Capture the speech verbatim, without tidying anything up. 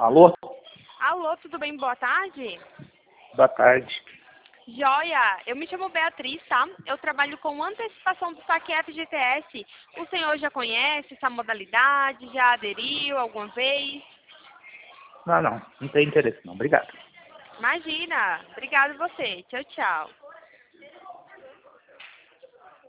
Alô? Alô, tudo bem? Boa tarde. Boa tarde. Joia, eu me chamo Beatriz, tá? Eu trabalho com antecipação do saque F G T S. O senhor já conhece essa modalidade? Já aderiu alguma vez? Não, não. Não tem interesse, não. Obrigado. Imagina. Obrigada a você. Tchau, tchau.